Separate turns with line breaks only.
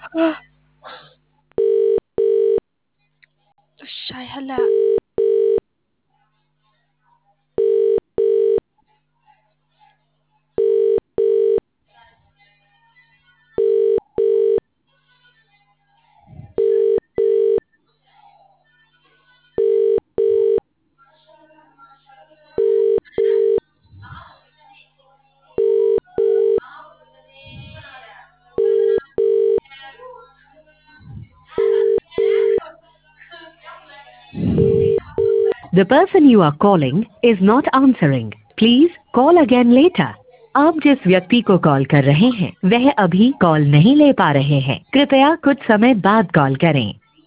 Sai hala.
The person you are calling is not answering. Please call again later. आप जिस व्यक्ति को call कर रहे हैं वह अभी कॉल नहीं ले पा रहे हैं। कृपया कुछ समय बाद कॉल करें।